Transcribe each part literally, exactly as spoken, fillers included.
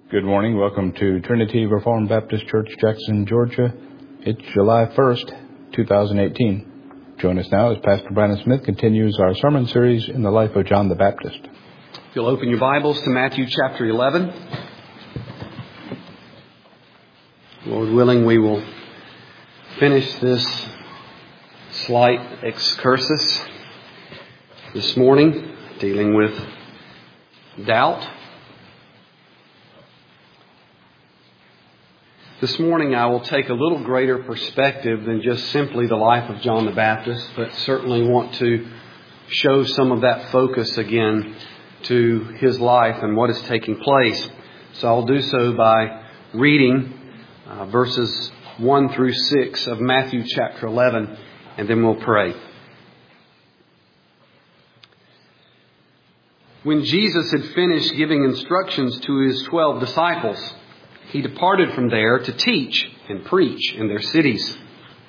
Good morning. Welcome to Trinity Reformed Baptist Church, Jackson, Georgia. It's July first, twenty eighteen. Join us now as Pastor Brandon Smith continues our sermon series in the life of John the Baptist. If you'll open your Bibles to Matthew chapter eleven. Lord willing, we will finish this slight excursus this morning, dealing with doubt. This morning I will take a little greater perspective than just simply the life of John the Baptist, but certainly want to show some of that focus again to his life and what is taking place. So I'll do so by reading uh, verses one through six of Matthew chapter eleven, and then we'll pray. When Jesus had finished giving instructions to his twelve disciples, he departed from there to teach and preach in their cities.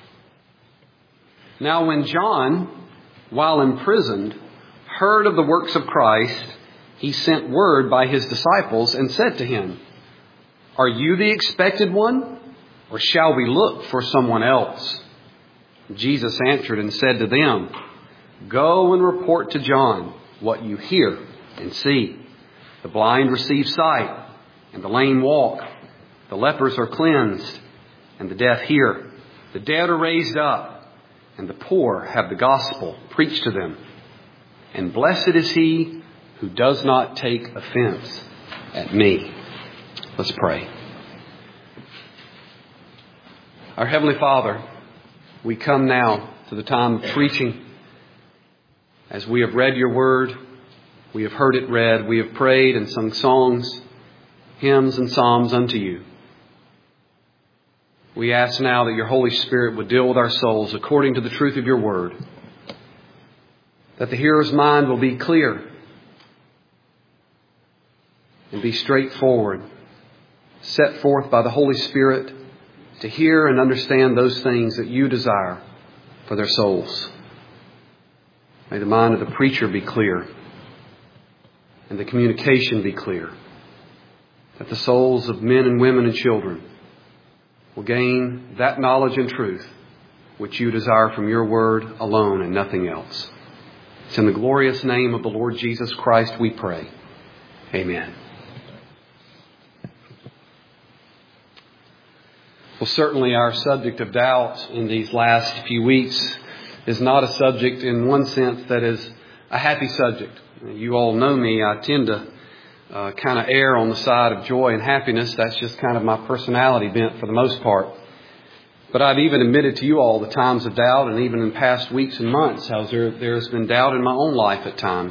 Now when John, while imprisoned, heard of the works of Christ, he sent word by his disciples and said to him, "Are you the expected one, or shall we look for someone else?" Jesus answered and said to them, "Go and report to John what you hear and see. The blind receive sight, and the lame walk. The lepers are cleansed, and the deaf hear. The dead are raised up, and the poor have the gospel preached to them. And blessed is he who does not take offense at me." Let's pray. Our Heavenly Father, we come now to the time of preaching. As we have read your word, we have heard it read, we have prayed and sung songs, hymns and psalms unto you. We ask now that your Holy Spirit would deal with our souls according to the truth of your word, that the hearer's mind will be clear and be straightforward, set forth by the Holy Spirit to hear and understand those things that you desire for their souls. May the mind of the preacher be clear and the communication be clear, that the souls of men and women and children will gain that knowledge and truth which you desire from your word alone and nothing else. It's in the glorious name of the Lord Jesus Christ we pray. Amen. Well, certainly our subject of doubt in these last few weeks is not a subject in one sense that is a happy subject. You all know me. I tend to Uh, kind of err on the side of joy and happiness. That's just kind of my personality bent for the most part. But I've even admitted to you all the times of doubt, and even in past weeks and months, how there, there's been doubt in my own life at times.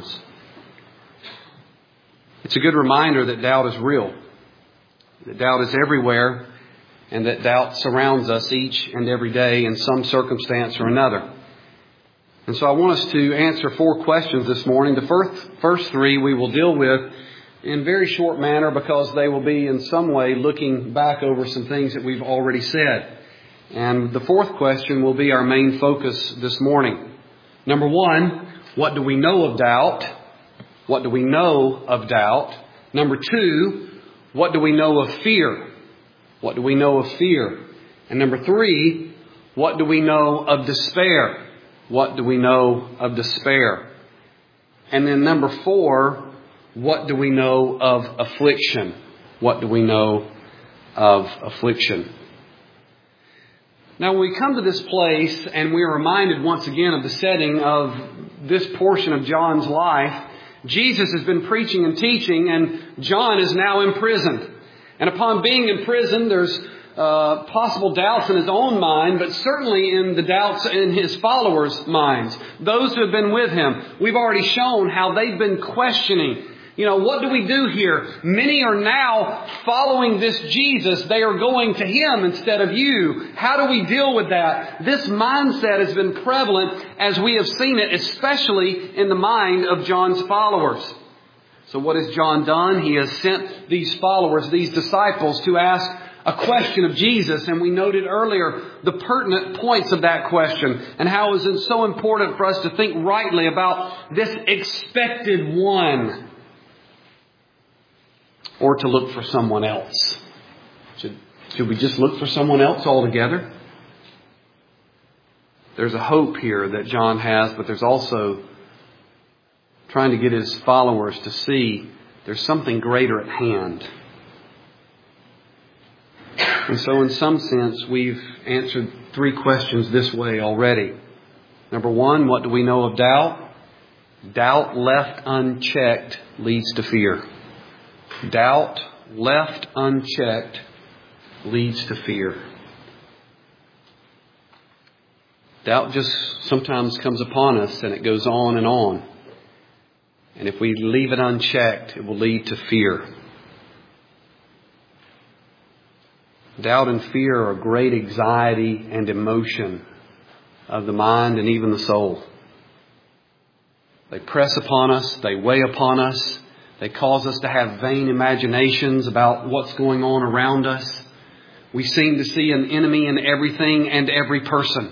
It's a good reminder that doubt is real, that doubt is everywhere, and that doubt surrounds us each and every day in some circumstance or another. And so I want us to answer four questions this morning. The first, first three we will deal with in very short manner, because they will be in some way looking back over some things that we've already said. And the fourth question will be our main focus this morning. Number one, what do we know of doubt? What do we know of doubt? Number two, what do we know of fear? What do we know of fear? And number three, what do we know of despair? What do we know of despair? And then number four, what do we know of affliction? What do we know of affliction? Now, when we come to this place and we are reminded once again of the setting of this portion of John's life, Jesus has been preaching and teaching, and John is now imprisoned. And upon being imprisoned, there's uh, possible doubts in his own mind, but certainly in the doubts in his followers' minds. Those who have been with him, we've already shown how they've been questioning. You know, what do we do here? Many are now following this Jesus. They are going to him instead of you. How do we deal with that? This mindset has been prevalent as we have seen it, especially in the mind of John's followers. So what has John done? He has sent these followers, these disciples, to ask a question of Jesus. And we noted earlier the pertinent points of that question and how it is so important for us to think rightly about this expected one. or to look for someone else? Should, should we just look for someone else altogether? There's a hope here that John has, but there's also trying to get his followers to see there's something greater at hand. And so in some sense, we've answered three questions this way already. Number one, what do we know of doubt? Doubt left unchecked leads to fear. Doubt left unchecked leads to fear. Doubt just sometimes comes upon us and it goes on and on. And if we leave it unchecked, it will lead to fear. Doubt and fear are a great anxiety and emotion of the mind and even the soul. They press upon us. They weigh upon us. They cause us to have vain imaginations about what's going on around us. We seem to see an enemy in everything and every person.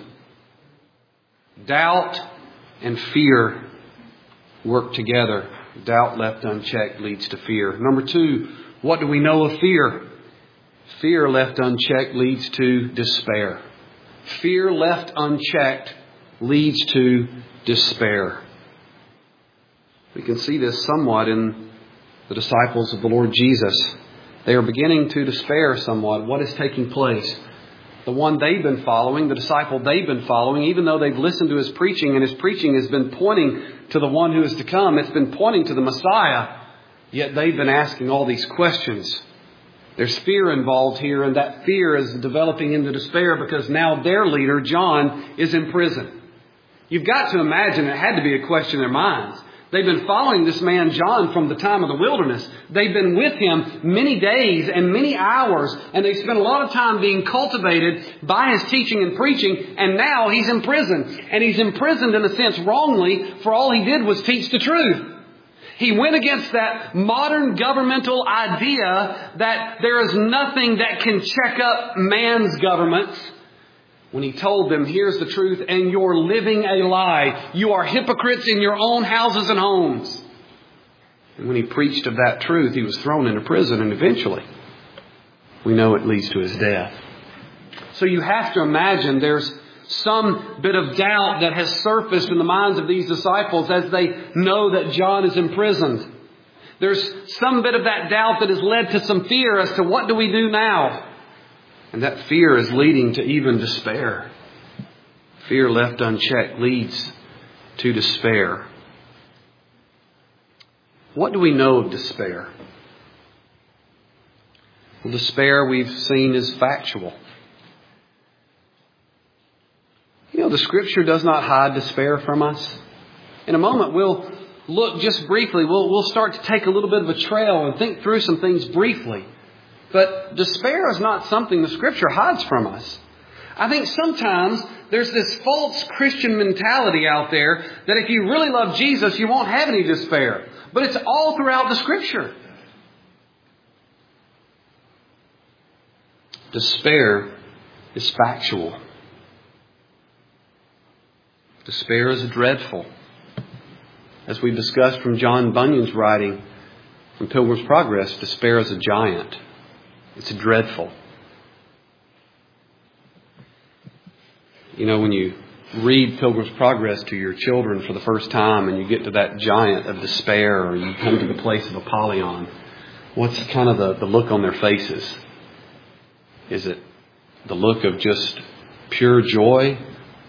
Doubt and fear work together. Doubt left unchecked leads to fear. Number two, what do we know of fear? Fear left unchecked leads to despair. Fear left unchecked leads to despair. We can see this somewhat in the disciples of the Lord Jesus. They are beginning to despair somewhat. What is taking place? The one they've been following, the disciple they've been following, even though they've listened to his preaching and his preaching has been pointing to the one who is to come, it's been pointing to the Messiah, yet they've been asking all these questions. There's fear involved here, and that fear is developing into despair because now their leader, John, is in prison. You've got to imagine it had to be a question in their minds. They've been following this man, John, from the time of the wilderness. They've been with him many days and many hours, and they spent a lot of time being cultivated by his teaching and preaching, and now he's in prison. And he's imprisoned in a sense wrongly, for all he did was teach the truth. He went against that modern governmental idea that there is nothing that can check up man's governments. When he told them, here's the truth, and you're living a lie. You are hypocrites in your own houses and homes. And when he preached of that truth, he was thrown into prison, and eventually, we know it leads to his death. So you have to imagine there's some bit of doubt that has surfaced in the minds of these disciples as they know that John is imprisoned. There's some bit of that doubt that has led to some fear as to what do we do now? And that fear is leading to even despair. Fear left unchecked leads to despair. What do we know of despair? Well, despair we've seen is factual. You know, the Scripture does not hide despair from us. In a moment, we'll look just briefly. We'll, we'll start to take a little bit of a trail and think through some things briefly. But despair is not something the Scripture hides from us. I think sometimes there's this false Christian mentality out there that if you really love Jesus, you won't have any despair. But it's all throughout the Scripture. Despair is factual. Despair is dreadful. As we discussed from John Bunyan's writing from Pilgrim's Progress, despair is a giant. It's dreadful. You know, when you read Pilgrim's Progress to your children for the first time and you get to that giant of despair, or you come to the place of Apollyon, what's kind of the, the look on their faces? Is it the look of just pure joy?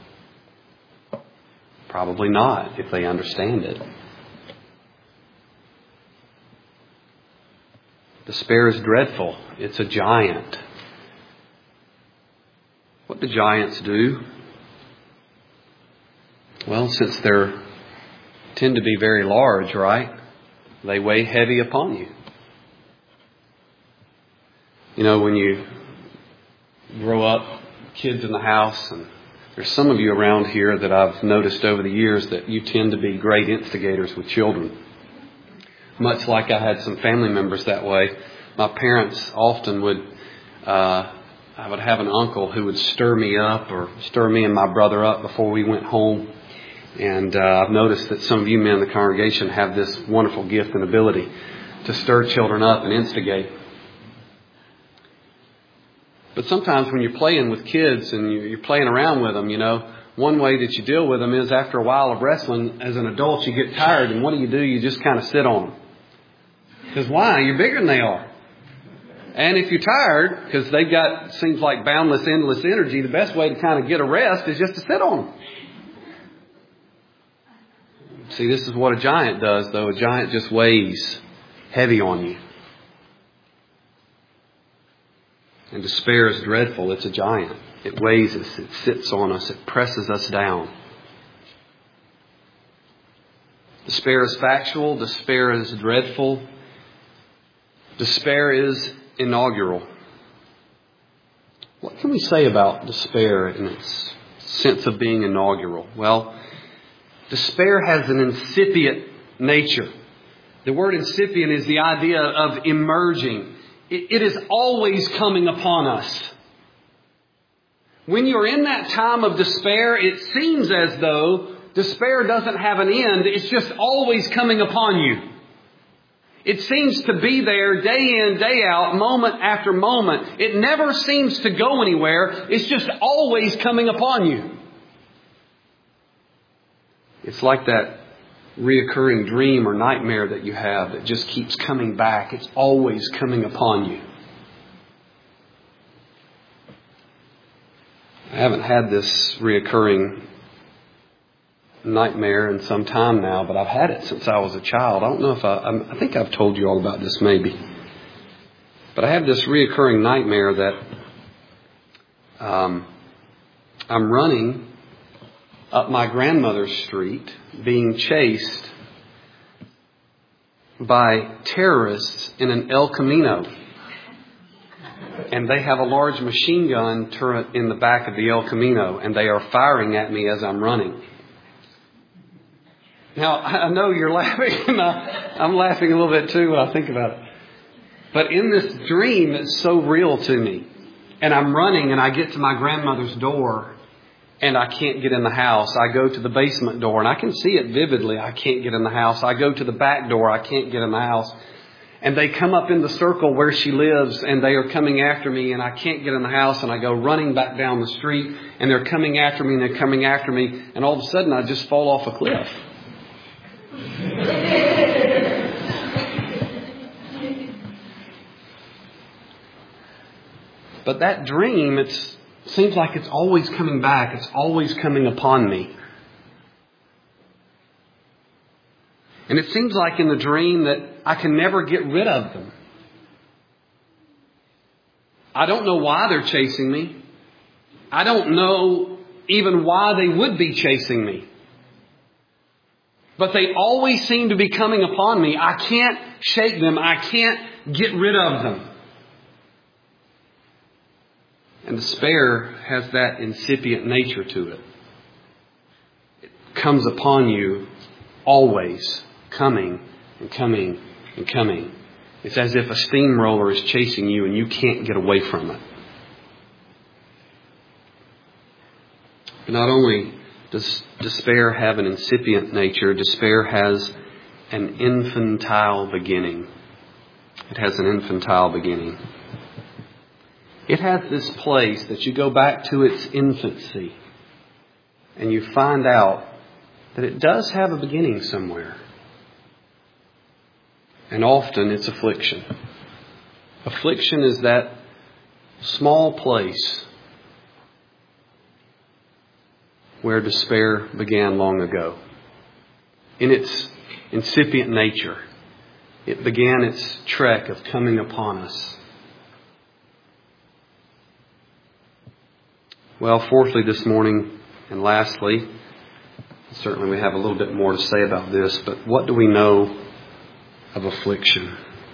Probably not, if they understand it. Despair is dreadful. It's a giant. What do giants do? Well, since they tend to be very large, right? They weigh heavy upon you. You know, when you grow up, kids in the house, and there's some of you around here that I've noticed over the years that you tend to be great instigators with children. Much like I had some family members that way. My parents often would, uh, I would have an uncle who would stir me up or stir me and my brother up before we went home. And uh, I've noticed that some of you men in the congregation have this wonderful gift and ability. to stir children up and instigate. But sometimes when you're playing with kids and you're playing around with them, you know, one way that you deal with them is after a while of wrestling, as an adult, you get tired. And what do you do? You just kind of sit on them. Because why? You're bigger than they are. And if you're tired, because they've got, seems like boundless, endless energy, the best way to kind of get a rest is just to sit on them. See, this is what a giant does, though. A giant just weighs heavy on you. And despair is dreadful. It's a giant. It weighs us. It sits on us. It presses us down. Despair is factual. Despair is dreadful. Despair is inaugural. What can we say about despair in its sense of being inaugural? Well, despair has an incipient nature. The word incipient is the idea of emerging. It, it is always coming upon us. When you're in that time of despair, it seems as though despair doesn't have an end. It's just always coming upon you. It seems to be there day in, day out, moment after moment. It never seems to go anywhere. It's just always coming upon you. It's like that reoccurring dream or nightmare that you have that just keeps coming back. It's always coming upon you. I haven't had this reoccurring nightmare in some time now, but I've had it since I was a child. I don't know if I, I think I've told you all about this maybe. But I have this reoccurring nightmare that um, I'm running up my grandmother's street being chased by terrorists in an El Camino. And they have a large machine gun turret in the back of the El Camino, and they are firing at me as I'm running. Now, I know you're laughing, and I, I'm laughing a little bit too when I think about it. But in this dream, it's so real to me. And I'm running, and I get to my grandmother's door, and I can't get in the house. I go to the basement door, and I can see it vividly. I can't get in the house. I go to the back door. I can't get in the house. And they come up in the circle where she lives, and they are coming after me, and I can't get in the house, and I go running back down the street, and they're coming after me, and they're coming after me, and all of a sudden I just fall off a cliff. But that dream, it seems like it's always coming back. It's always coming upon me. And it seems like in the dream that I can never get rid of them. I don't know why they're chasing me. I don't know even why they would be chasing me. But they always seem to be coming upon me. I can't shake them. I can't get rid of them. And despair has that incipient nature to it. It comes upon you always, coming and coming and coming. It's as if a steamroller is chasing you and you can't get away from it. But not only does despair have an incipient nature, despair has an infantile beginning. It has an infantile beginning. It has this place that you go back to its infancy and you find out that it does have a beginning somewhere. And often it's affliction. Affliction is that small place where despair began long ago. In its incipient nature, it began its trek of coming upon us. Well, fourthly this morning, and lastly, certainly we have a little bit more to say about this, but what do we know of affliction?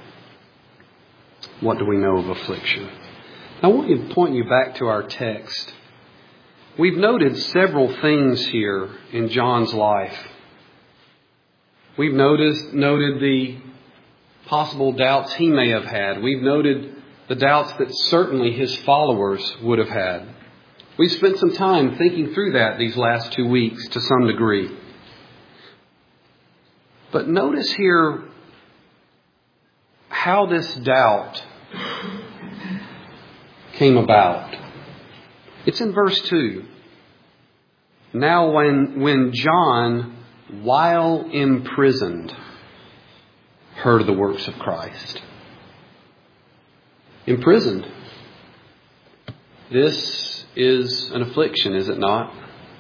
What do we know of affliction? I want to point you back to our text. We've noted several things here in John's life. We've noticed, noted the possible doubts he may have had. We've noted the doubts that certainly his followers would have had. We've spent some time thinking through that these last two weeks to some degree. But notice here how this doubt came about. It's in verse two. Now when, when John, while imprisoned, heard of the works of Christ. Imprisoned. This is an affliction, is it not?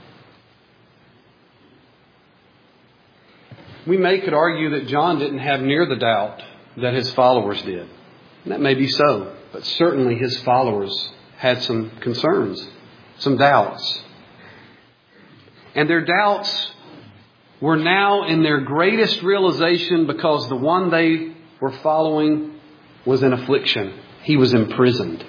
We may could argue that John didn't have near the doubt that his followers did. And that may be so, but certainly his followers had some concerns, some doubts. And their doubts were now in their greatest realization because the one they were following was in affliction. He was imprisoned.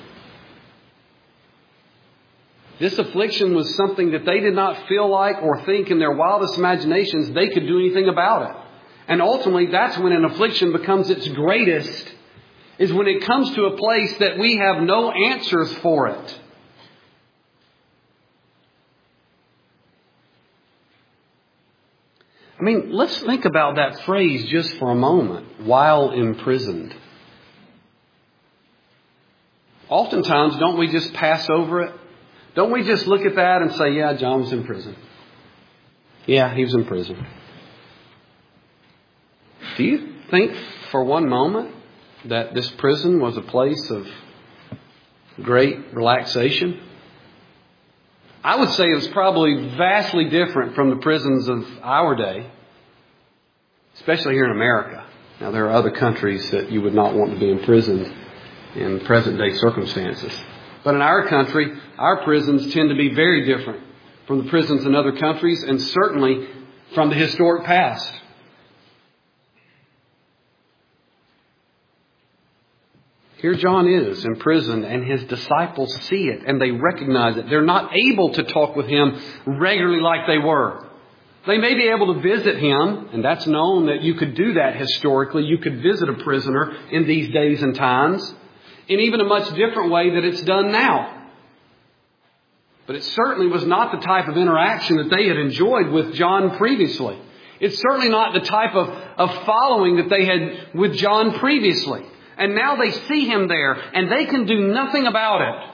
This affliction was something that they did not feel like or think in their wildest imaginations they could do anything about it. And ultimately, that's when an affliction becomes its greatest, is when it comes to a place that we have no answers for it. I mean, let's think about that phrase just for a moment, while imprisoned. Oftentimes, don't we just pass over it? Don't we just look at that and say, yeah, John was in prison. Yeah, he was in prison. Do you think for one moment that this prison was a place of great relaxation? I would say it was probably vastly different from the prisons of our day, especially here in America. Now, there are other countries that you would not want to be imprisoned in present day circumstances. But in our country, our prisons tend to be very different from the prisons in other countries and certainly from the historic past. Here John is imprisoned and his disciples see it and they recognize it. They're not able to talk with him regularly like they were. They may be able to visit him, and that's known that you could do that historically. You could visit a prisoner in these days and times in even a much different way that it's done now. But it certainly was not the type of interaction that they had enjoyed with John previously. It's certainly not the type of, of following that they had with John previously. And now they see him there and they can do nothing about it.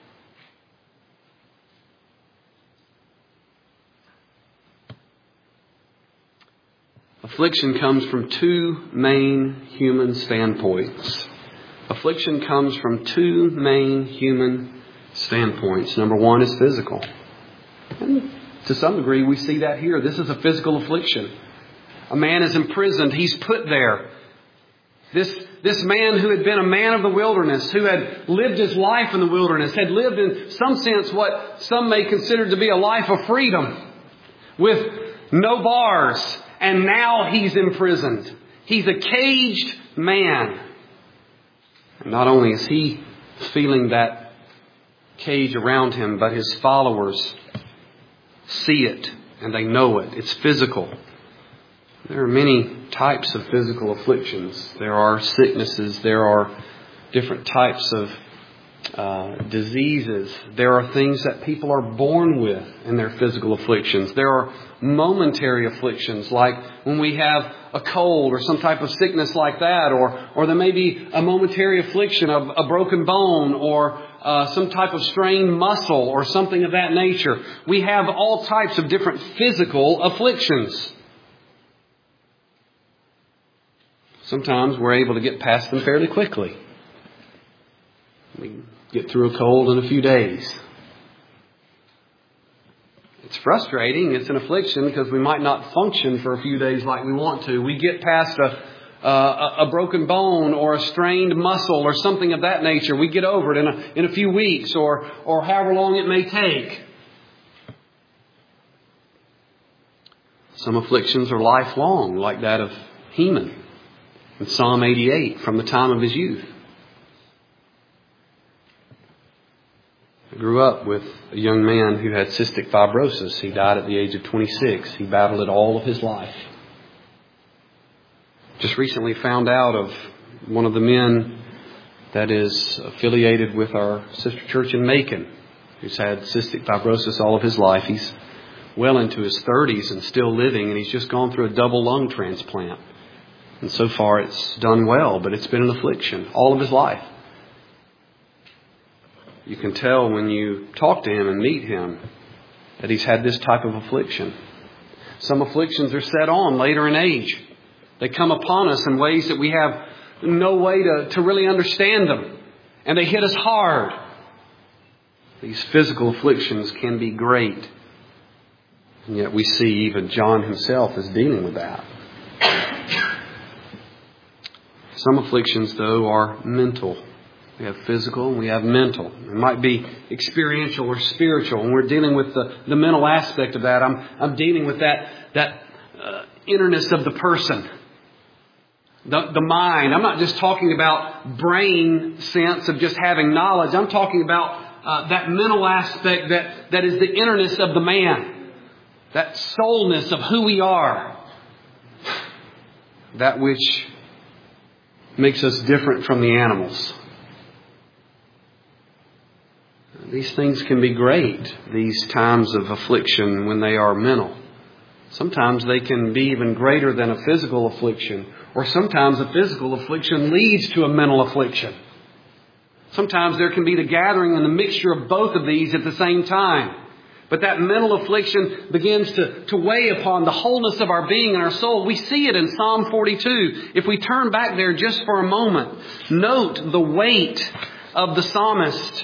Affliction comes from two main human standpoints. Affliction comes from two main human standpoints. Number one is physical. And to some degree, we see that here. This is a physical affliction. A man is imprisoned. He's put there. This, this man who had been a man of the wilderness, who had lived his life in the wilderness, had lived in some sense what some may consider to be a life of freedom with no bars. And now he's imprisoned. He's a caged man. And not only is he feeling that cage around him, but his followers see it and they know it. It's physical. There are many types of physical afflictions. There are sicknesses. There are different types of uh, diseases. There are things that people are born with in their physical afflictions. There are momentary afflictions, like when we have a cold or some type of sickness like that, or or there may be a momentary affliction of a broken bone or uh, some type of strained muscle or something of that nature. We have all types of different physical afflictions. Sometimes we're able to get past them fairly quickly. We get through a cold in a few days. It's frustrating. It's an affliction because we might not function for a few days like we want to. We get past a, a, a broken bone or a strained muscle or something of that nature. We get over it in a, in a few weeks or, or however long it may take. Some afflictions are lifelong, like that of Heman in Psalm eighty-eight, from the time of his youth. I grew up with a young man who had cystic fibrosis. He died at the age of twenty-six. He battled it all of his life. Just recently found out of one of the men that is affiliated with our sister church in Macon, who's had cystic fibrosis all of his life. He's well into his thirties and still living, and he's just gone through a double lung transplant. And so far it's done well, but it's been an affliction all of his life. You can tell when you talk to him and meet him that he's had this type of affliction. Some afflictions are set on later in age. They come upon us in ways that we have no way to, to really understand them. And they hit us hard. These physical afflictions can be great. And yet we see even John himself is dealing with that. Some afflictions, though, are mental. We have physical and we have mental. It might be experiential or spiritual. And we're dealing with the, the mental aspect of that. I'm, I'm dealing with that, that uh, innerness of the person. The, the mind. I'm not just talking about brain sense of just having knowledge. I'm talking about uh, that mental aspect that, that is the innerness of the man. That soulness of who we are. That which makes us different from the animals. These things can be great, these times of affliction when they are mental. Sometimes they can be even greater than a physical affliction. Or sometimes a physical affliction leads to a mental affliction. Sometimes there can be the gathering and the mixture of both of these at the same time. But that mental affliction begins to, to weigh upon the wholeness of our being and our soul. We see it in Psalm forty-two. If we turn back there just for a moment, note the weight of the psalmist.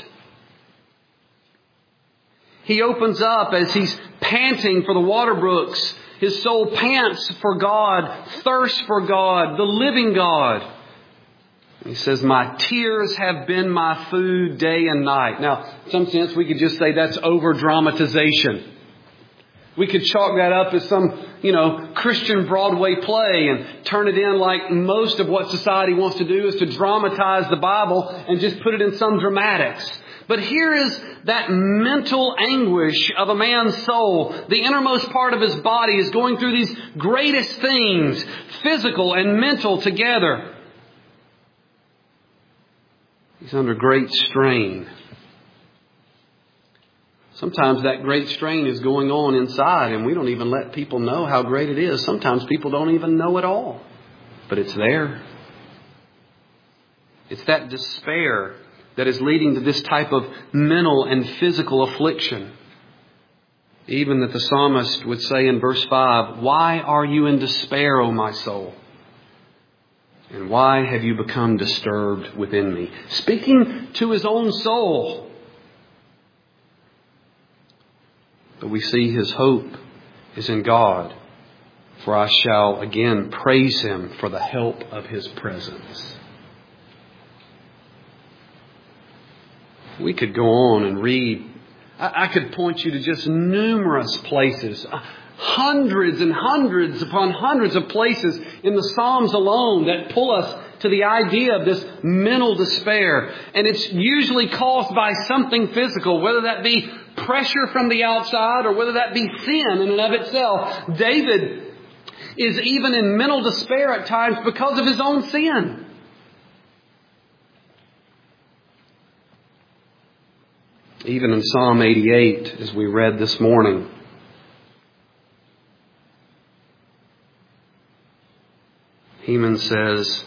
He opens up as he's panting for the water brooks. His soul pants for God, thirsts for God, the living God. He says, my tears have been my food day and night. Now, in some sense, we could just say that's over-dramatization. We could chalk that up as some, you know, Christian Broadway play and turn it in like most of what society wants to do is to dramatize the Bible and just put it in some dramatics. But here is that mental anguish of a man's soul. The innermost part of his body is going through these greatest things, physical and mental together. He's under great strain. Sometimes that great strain is going on inside and we don't even let people know how great it is. Sometimes people don't even know at all. But it's there. It's that despair that is leading to this type of mental and physical affliction. Even that the psalmist would say in verse five, why are you in despair, O my soul? And why have you become disturbed within me? Speaking to his own soul. But we see his hope is in God. For I shall again praise him for the help of his presence. We could go on and read. I could point you to just numerous places, hundreds and hundreds upon hundreds of places in the Psalms alone that pull us to the idea of this mental despair. And it's usually caused by something physical, whether that be pressure from the outside or whether that be sin in and of itself. David is even in mental despair at times because of his own sin. Even in Psalm eighty-eight, as we read this morning, Heman says,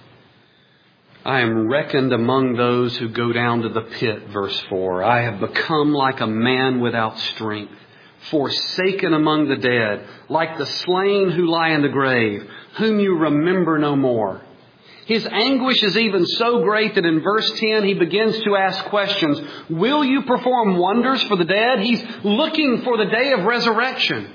I am reckoned among those who go down to the pit, verse four. I have become like a man without strength, forsaken among the dead, like the slain who lie in the grave, whom you remember no more. His anguish is even so great that in verse ten he begins to ask questions. Will you perform wonders for the dead? He's looking for the day of resurrection.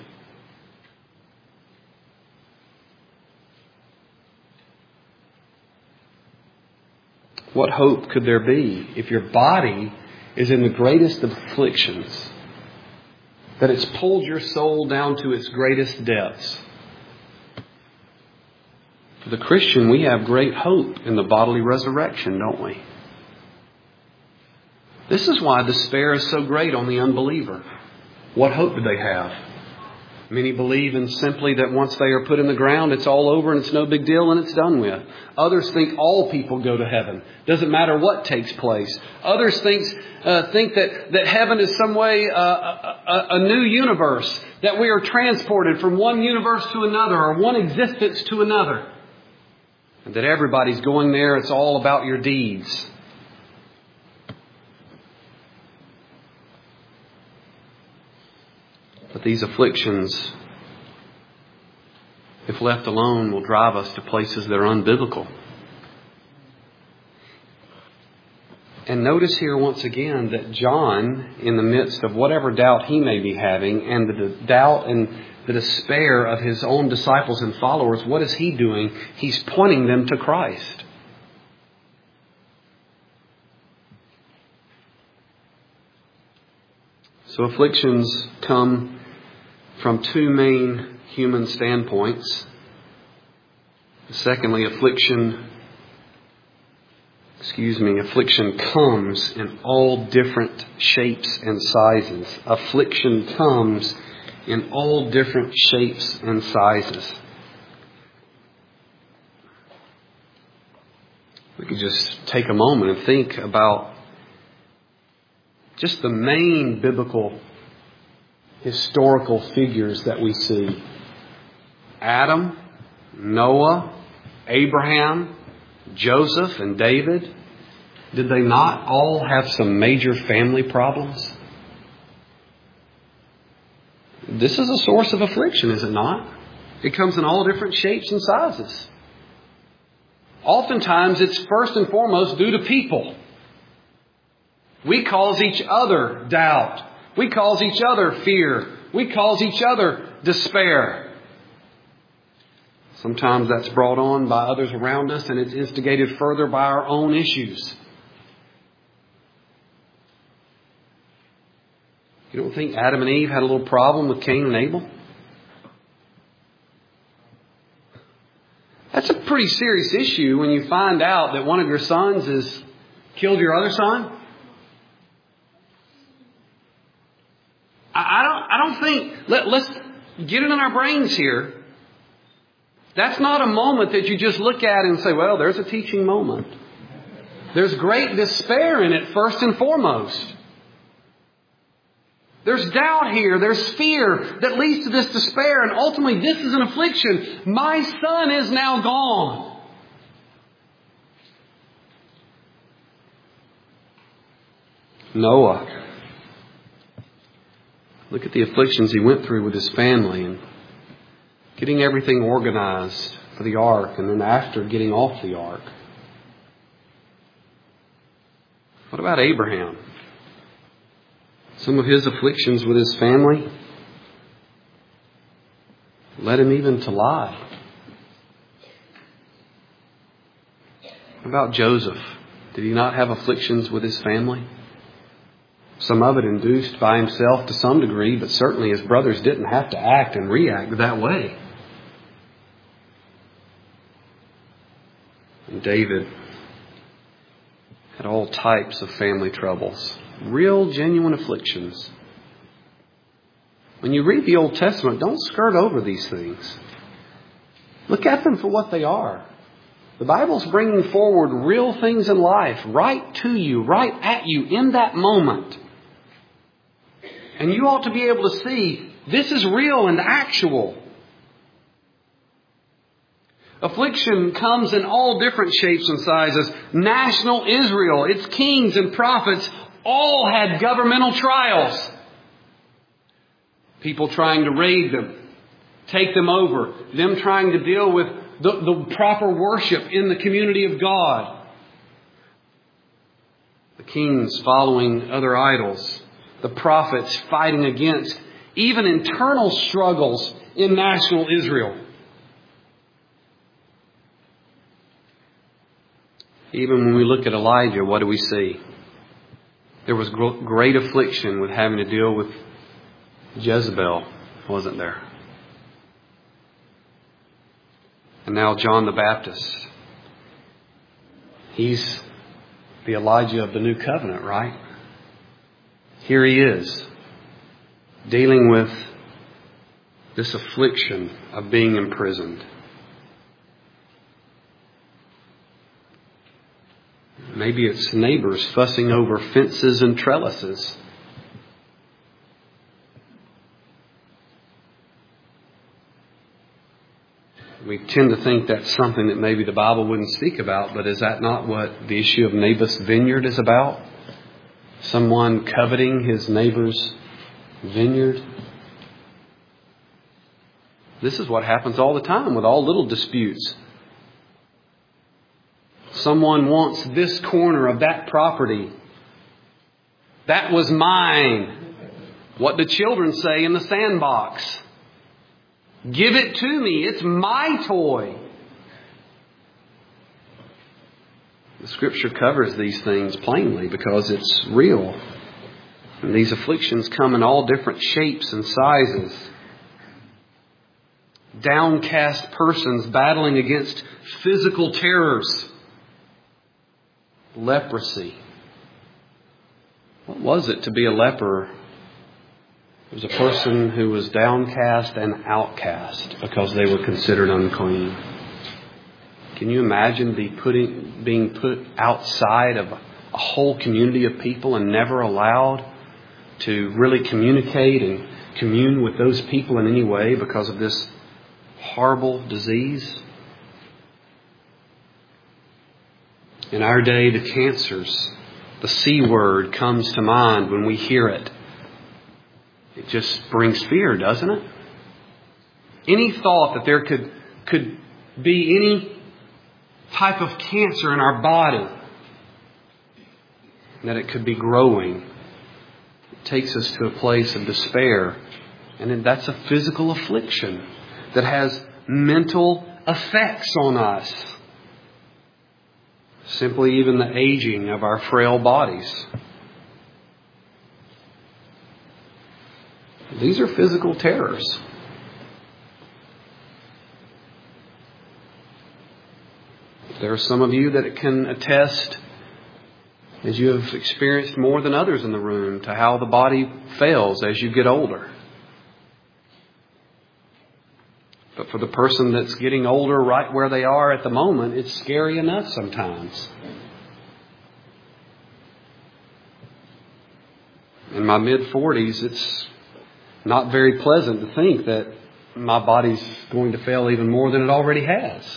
What hope could there be if your body is in the greatest of afflictions, that it's pulled your soul down to its greatest depths? For the Christian, we have great hope in the bodily resurrection, don't we? This is why despair is so great on the unbeliever. What hope do they have? Many believe in simply that once they are put in the ground, it's all over and it's no big deal and it's done with. Others think all people go to heaven. Doesn't matter what takes place. Others think, uh, think that, that heaven is some way uh, a, a, a new universe, that we are transported from one universe to another or one existence to another. and that everybody's going there. It's all about your deeds. But these afflictions, if left alone, will drive us to places that are unbiblical. And notice here once again that John, in the midst of whatever doubt he may be having, and the doubt and the despair of his own disciples and followers, what is he doing? He's pointing them to Christ. So afflictions come from two main human standpoints. Secondly, affliction Excuse me, affliction comes in all different shapes and sizes. Affliction comes in all different shapes and sizes. We could just take a moment and think about just the main biblical historical figures that we see. Adam, Noah, Abraham, Joseph and David, did they not all have some major family problems? This is a source of affliction, is it not? It comes in all different shapes and sizes. Oftentimes it's first and foremost due to people. We cause each other doubt. We cause each other fear. We cause each other despair. Sometimes that's brought on by others around us, and it's instigated further by our own issues. You don't think Adam and Eve had a little problem with Cain and Abel? That's a pretty serious issue when you find out that one of your sons has killed your other son. I, I don't. I don't think. Let, let's get it in our brains here. That's not a moment that you just look at and say, well, there's a teaching moment. There's great despair in it, first and foremost. There's doubt here. There's fear that leads to this despair. And ultimately, this is an affliction. My son is now gone. Noah. Look at the afflictions he went through with his family and getting everything organized for the ark, and then after getting off the ark. What about Abraham? Some of his afflictions with his family led him even to lie. What about Joseph? Did he not have afflictions with his family? Some of it induced by himself to some degree, but certainly his brothers didn't have to act and react that way. And David had all types of family troubles. Real, genuine afflictions. When you read the Old Testament, don't skirt over these things. Look at them for what they are. The Bible's bringing forward real things in life right to you, right at you in that moment. And you ought to be able to see this is real and actual. Affliction comes in all different shapes and sizes. National Israel, its kings and prophets, all had governmental trials. People trying to raid them, take them over, them trying to deal with the, the proper worship in the community of God. The kings following other idols. The prophets fighting against even internal struggles in national Israel. Even when we look at Elijah, what do we see? There was great affliction with having to deal with Jezebel, wasn't there? And now John the Baptist. He's the Elijah of the New Covenant, right? Here he is, dealing with this affliction of being imprisoned. Maybe it's neighbors fussing over fences and trellises. We tend to think that's something that maybe the Bible wouldn't speak about, but is that not what the issue of Naboth's vineyard is about? Someone coveting his neighbor's vineyard? This is what happens all the time with all little disputes. Someone wants this corner of that property. That was mine. What do children say in the sandbox? Give it to me. It's my toy. The Scripture covers these things plainly because it's real. And these afflictions come in all different shapes and sizes. Downcast persons battling against physical terrors. Leprosy. What was it to be a leper? It was a person who was downcast and outcast because they were considered unclean. Can you imagine be putting, being put outside of a whole community of people and never allowed to really communicate and commune with those people in any way because of this horrible disease? In our day, the cancers, the C word comes to mind when we hear it. It just brings fear, doesn't it? Any thought that there could, could be any type of cancer in our body, that it could be growing, it takes us to a place of despair. And then that's a physical affliction that has mental effects on us. Simply even the aging of our frail bodies. These are physical terrors. There are some of you that can attest, as you have experienced more than others in the room, to how the body fails as you get older. But for the person that's getting older right where they are at the moment, it's scary enough sometimes. In my mid-forties, it's not very pleasant to think that my body's going to fail even more than it already has.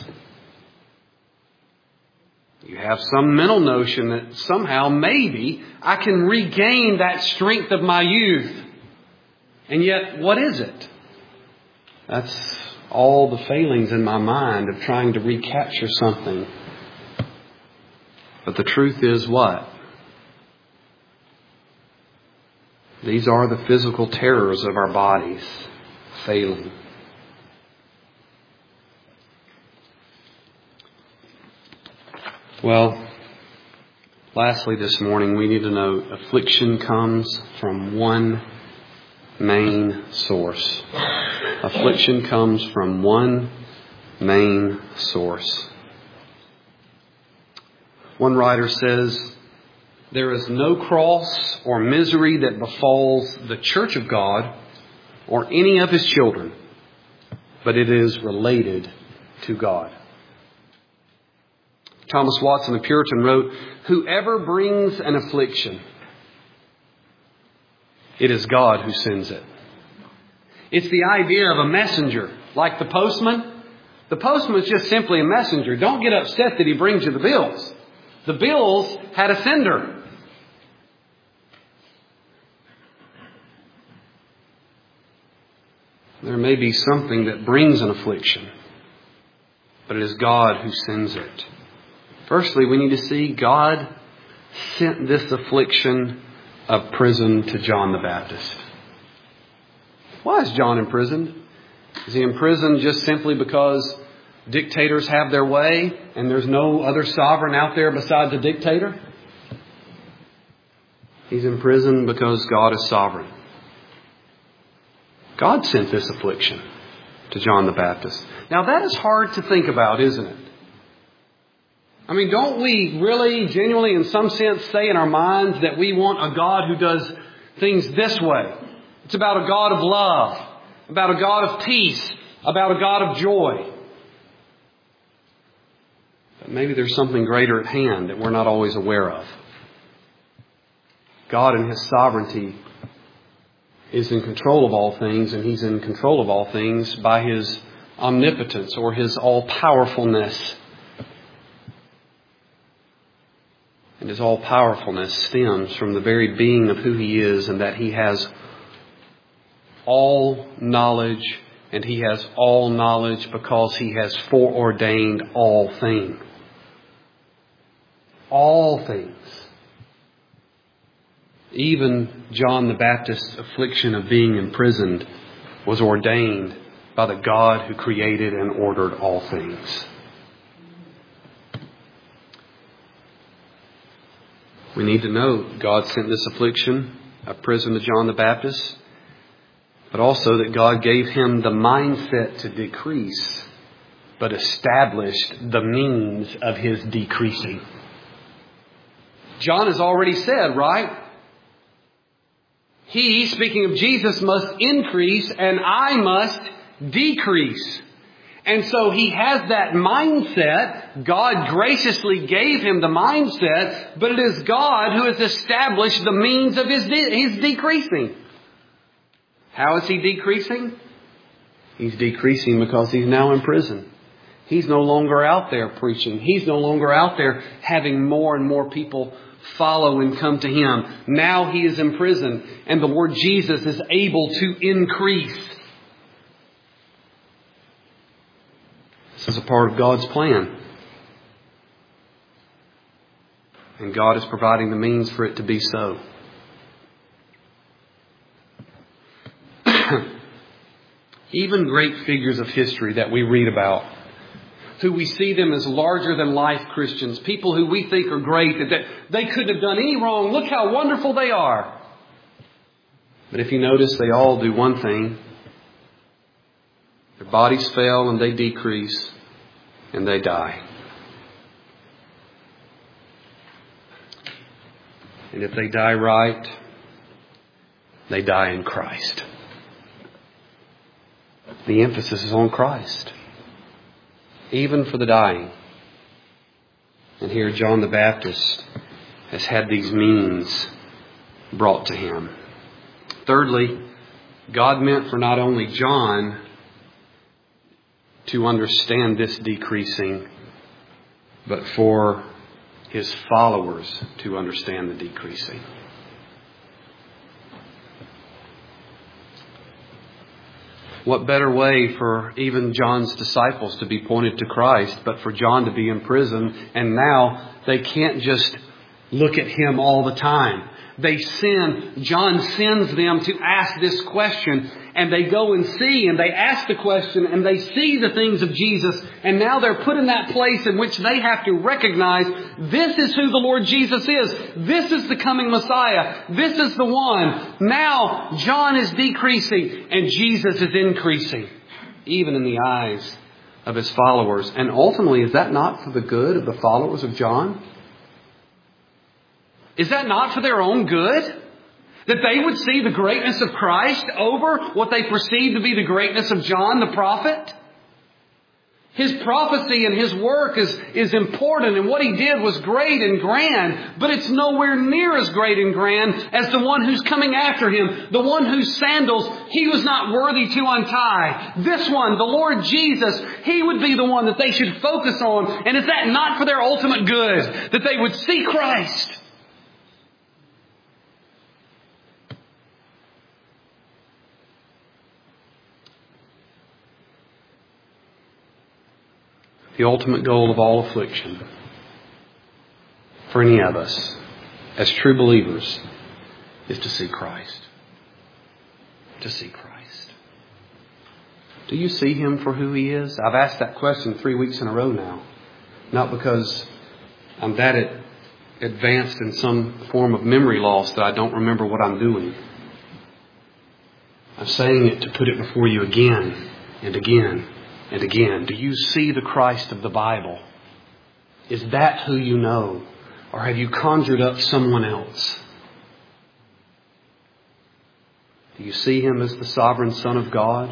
You have some mental notion that somehow, maybe, I can regain that strength of my youth. And yet, what is it? That's all the failings in my mind of trying to recapture something. But the truth is what? These are the physical terrors of our bodies failing. Well, lastly this morning we need to know affliction comes from one main source. Affliction comes from one main source. One writer says, there is no cross or misery that befalls the church of God or any of His children, but it is related to God. Thomas Watson, the Puritan, wrote, whoever brings an affliction, it is God who sends it. It's the idea of a messenger, like the postman. The postman is just simply a messenger. Don't get upset that he brings you the bills. The bills had a sender. There may be something that brings an affliction, but it is God who sends it. Firstly, we need to see God sent this affliction of prison to John the Baptist. Why is John imprisoned? Is he imprisoned just simply because dictators have their way and there's no other sovereign out there besides a dictator? He's imprisoned because God is sovereign. God sent this affliction to John the Baptist. Now that is hard to think about, isn't it? I mean, don't we really, genuinely, in some sense, say in our minds that we want a God who does things this way? It's about a God of love, about a God of peace, about a God of joy. But maybe there's something greater at hand that we're not always aware of. God in His sovereignty is in control of all things, and He's in control of all things by His omnipotence or His all-powerfulness. And His all-powerfulness stems from the very being of who He is, and that He has all knowledge, and He has all knowledge because He has foreordained all things. All things. Even John the Baptist's affliction of being imprisoned was ordained by the God who created and ordered all things. We need to know God sent this affliction of prison to John the Baptist, but also that God gave him the mindset to decrease, but established the means of his decreasing. John has already said, right? He, speaking of Jesus, must increase and I must decrease. And so he has that mindset. God graciously gave him the mindset, but it is God who has established the means of his, de- his decreasing. How is he decreasing? He's decreasing because he's now in prison. He's no longer out there preaching. He's no longer out there having more and more people follow and come to him. Now he is in prison, and the Lord Jesus is able to increase. This is a part of God's plan. And God is providing the means for it to be so. Even great figures of history that we read about, who we see them as larger than life Christians, people who we think are great, that they couldn't have done any wrong. Look how wonderful they are. But if you notice, they all do one thing. Their bodies fail and they decrease and they die. And if they die right, they die in Christ. The emphasis is on Christ, even for the dying. And here John the Baptist has had these means brought to him. Thirdly, God meant for not only John to understand this decreasing, but for his followers to understand the decreasing. What better way for even John's disciples to be pointed to Christ, but for John to be in prison, and now they can't just look at him all the time. They send, John sends them to ask this question, and they go and see, and they ask the question, and they see the things of Jesus, and now they're put in that place in which they have to recognize this is who the Lord Jesus is. This is the coming Messiah. This is the one. Now John is decreasing, and Jesus is increasing, even in the eyes of his followers. And ultimately, is that not for the good of the followers of John? Is that not for their own good? That they would see the greatness of Christ over what they perceive to be the greatness of John the prophet? His prophecy and his work is, is important, and what he did was great and grand, but it's nowhere near as great and grand as the one who's coming after him, the one whose sandals he was not worthy to untie. This one, the Lord Jesus, he would be the one that they should focus on. And is that not for their ultimate good? That they would see Christ? The ultimate goal of all affliction for any of us as true believers is to see Christ. To see Christ. Do you see him for who he is? I've asked that question three weeks in a row now. Not because I'm that advanced in some form of memory loss that I don't remember what I'm doing. I'm saying it to put it before you again and again. And again, do you see the Christ of the Bible? Is that who you know? Or have you conjured up someone else? Do you see him as the sovereign Son of God?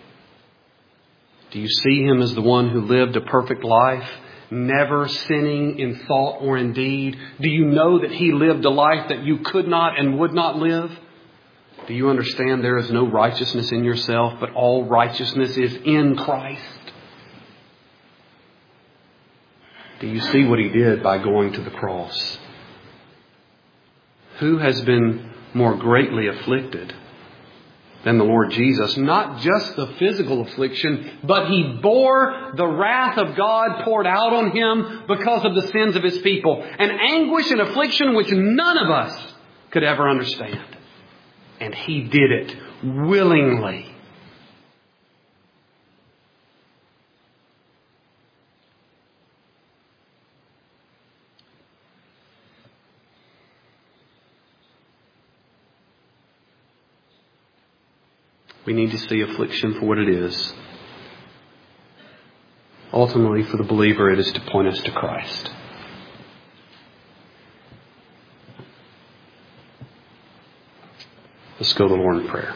Do you see him as the one who lived a perfect life, never sinning in thought or in deed? Do you know that he lived a life that you could not and would not live? Do you understand there is no righteousness in yourself, but all righteousness is in Christ? Do you see what He did by going to the cross? Who has been more greatly afflicted than the Lord Jesus? Not just the physical affliction, but He bore the wrath of God poured out on Him because of the sins of His people. An anguish and affliction which none of us could ever understand. And He did it willingly. We need to see affliction for what it is. Ultimately, for the believer, it is to point us to Christ. Let's go to the Lord in prayer.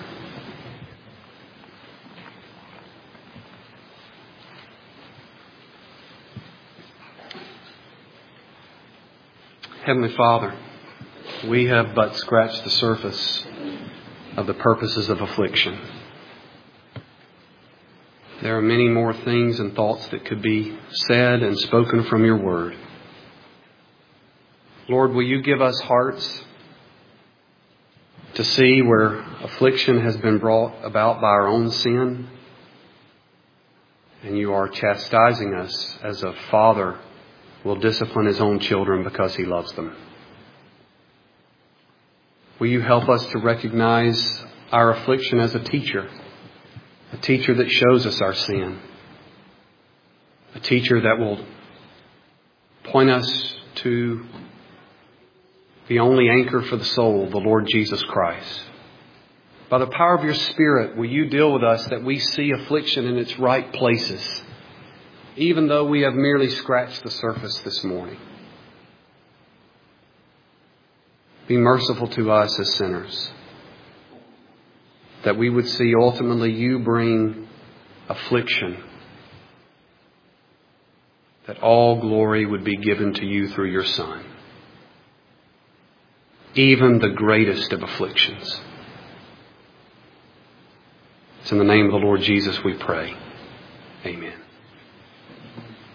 Heavenly Father, we have but scratched the surface of the purposes of affliction. There are many more things and thoughts that could be said and spoken from your word. Lord, will you give us hearts to see where affliction has been brought about by our own sin, and you are chastising us as a father will discipline his own children because he loves them. Will you help us to recognize our affliction as a teacher, a teacher that shows us our sin, a teacher that will point us to the only anchor for the soul, the Lord Jesus Christ. By the power of your Spirit, will you deal with us that we see affliction in its right places, even though we have merely scratched the surface this morning. Be merciful to us as sinners, that we would see ultimately you bring affliction, that all glory would be given to you through your Son, even the greatest of afflictions. It's in the name of the Lord Jesus we pray.